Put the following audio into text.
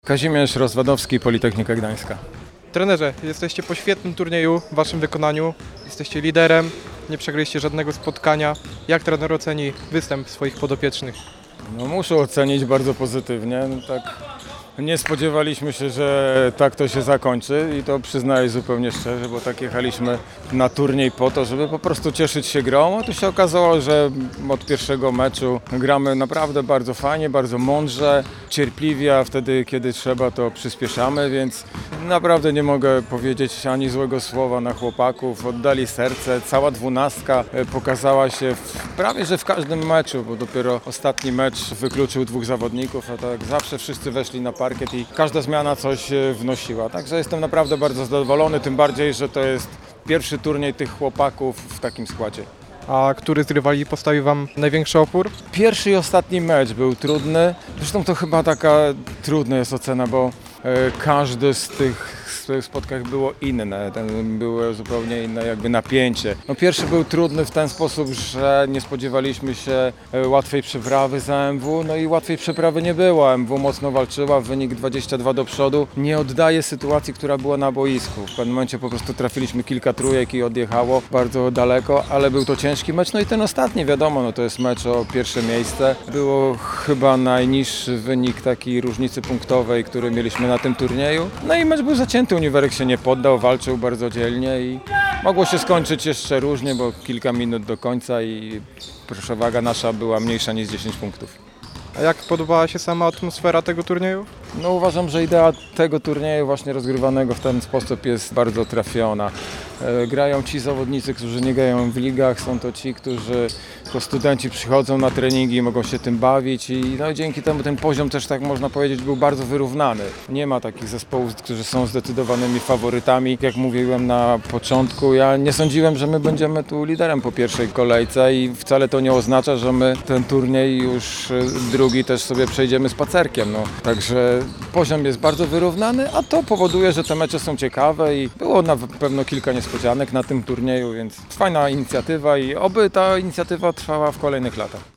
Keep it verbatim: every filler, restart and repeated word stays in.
Kazimierz Rozwadowski, Politechnika Gdańska. Trenerze, jesteście po świetnym turnieju w waszym wykonaniu, jesteście liderem, nie przegraliście żadnego spotkania. Jak trener oceni występ swoich podopiecznych? No, muszę ocenić bardzo pozytywnie. No, tak nie spodziewaliśmy się, że tak to się zakończy i to przyznaję zupełnie szczerze, bo tak jechaliśmy na turniej po to, żeby po prostu cieszyć się grą, a tu się okazało, że od pierwszego meczu gramy naprawdę bardzo fajnie, bardzo mądrze, cierpliwie, a wtedy kiedy trzeba to przyspieszamy, więc naprawdę nie mogę powiedzieć ani złego słowa na chłopaków, oddali serce, cała dwunastka pokazała się w, prawie że w każdym meczu, bo dopiero ostatni mecz wykluczył dwóch zawodników, a tak zawsze wszyscy weszli na parkiet i każda zmiana coś wnosiła. Także jestem naprawdę bardzo zadowolony, tym bardziej, że to jest pierwszy turniej tych chłopaków w takim składzie. A który z rywali postawił wam największy opór? Pierwszy i ostatni mecz był trudny, zresztą to chyba taka trudna jest ocena, bo e, każdy z tych spotkań było inne, ten, było zupełnie inne jakby napięcie. No, pierwszy był trudny w ten sposób, że nie spodziewaliśmy się łatwej przeprawy za M W, no i łatwej przeprawy nie było. M W mocno walczyła, wynik dwadzieścia dwa do przodu. Nie oddaje sytuacji, która była na boisku. W pewnym momencie po prostu trafiliśmy kilka trójek i odjechało bardzo daleko, ale był to ciężki mecz. No i ten ostatni, wiadomo, no to jest mecz o pierwsze miejsce. Było chyba najniższy wynik takiej różnicy punktowej, który mieliśmy na tym turnieju. No i mecz był zacięty. Uniwerek się nie poddał, walczył bardzo dzielnie i mogło się skończyć jeszcze różnie, bo kilka minut do końca i przewaga nasza była mniejsza niż dziesięć punktów. A jak podobała się sama atmosfera tego turnieju? No uważam, że idea tego turnieju właśnie rozgrywanego w ten sposób jest bardzo trafiona. E, grają ci zawodnicy, którzy nie grają w ligach, są to ci, którzy jako studenci przychodzą na treningi i mogą się tym bawić i no, dzięki temu ten poziom też, tak można powiedzieć, był bardzo wyrównany. Nie ma takich zespołów, którzy są zdecydowanymi faworytami. Jak mówiłem na początku, ja nie sądziłem, że my będziemy tu liderem po pierwszej kolejce i wcale to nie oznacza, że my ten turniej już drugi też sobie przejdziemy spacerkiem. No. Także poziom jest bardzo wyrównany, a to powoduje, że te mecze są ciekawe i było na pewno kilka niespodzianek na tym turnieju, więc fajna inicjatywa i oby ta inicjatywa trwała w kolejnych latach.